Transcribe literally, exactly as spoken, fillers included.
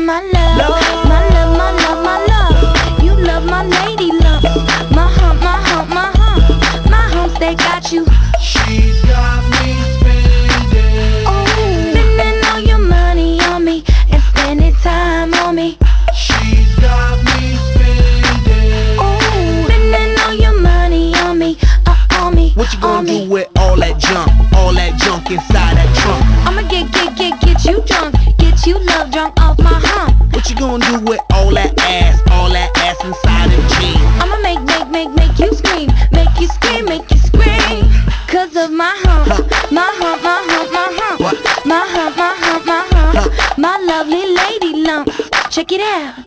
my love, my love, my love, my love. You love my lady love. My hump, my hump, my hump. My humps, they got you. She's got me spending. Oh, spending all your money on me and spending time on me. She's got me spending. Oh, spending all your money on me, uh, on me. What you gonna on do me. with all that junk, all that junk inside that trunk? I'ma get, get, get, get you drunk, get you love drunk off my hump. What you gonna do with all that ass, all that ass inside them jeans? I'ma make, make, make, make you scream, make you scream, make you scream. Cause of my hump, my hump, my hump, my hump. What? My hump, my hump, my hump. My lovely lady lump. Check it out.